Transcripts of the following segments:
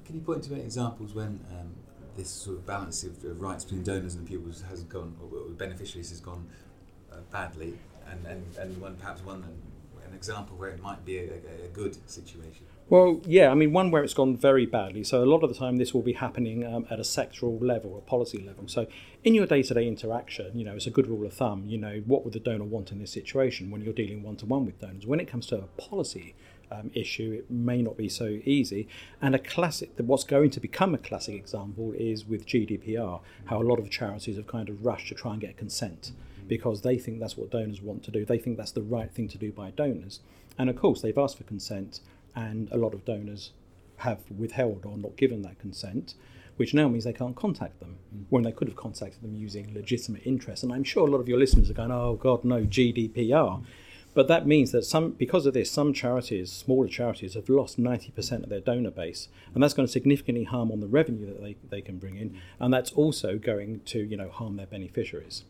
Can you point to any examples when this sort of balance of rights between donors and pupils has gone, or beneficiaries has gone badly, and an example where it might be a good situation? Well, yeah, I mean, one where it's gone very badly. So a lot of the time this will be happening at a sectoral level, a policy level. So in your day-to-day interaction, it's a good rule of thumb, what would the donor want in this situation when you're dealing one-to-one with donors? When it comes to a policy issue, it may not be so easy. And what's going to become a classic example is with GDPR, how a lot of charities have kind of rushed to try and get consent because they think that's what donors want to do. They think that's the right thing to do by donors. And of course, they've asked for consent, and a lot of donors have withheld or not given that consent, which now means they can't contact them when they could have contacted them using legitimate interest. And I'm sure a lot of your listeners are going, oh God, no, GDPR. But that means that because of this, some charities, smaller charities, have lost 90% of their donor base. And that's going to significantly harm on the revenue that they can bring in. And that's also going to, harm their beneficiaries.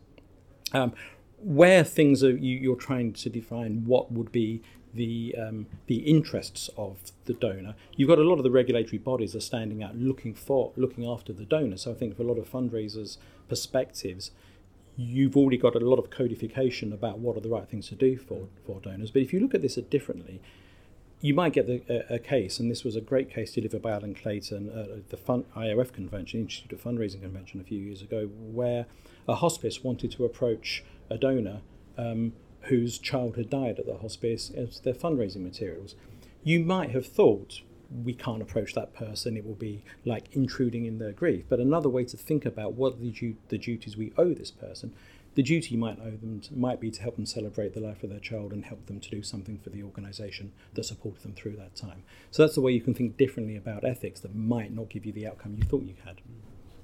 Where things are, you're trying to define what would be the interests of the donor, you've got a lot of the regulatory bodies are standing out looking after the donor. So I think for a lot of fundraisers' perspectives, you've already got a lot of codification about what are the right things to do for donors. But if you look at this differently, you might get a case, and this was a great case delivered by Alan Clayton at the IOF convention, Institute of Fundraising Convention, a few years ago, where a hospice wanted to approach a donor whose child had died at the hospice as their fundraising materials. You might have thought, we can't approach that person, it will be like intruding in their grief. But another way to think about what are the duties we owe this person, the duty you might owe them might be to help them celebrate the life of their child and help them to do something for the organisation that supported them through that time. So that's the way you can think differently about ethics that might not give you the outcome you thought you had.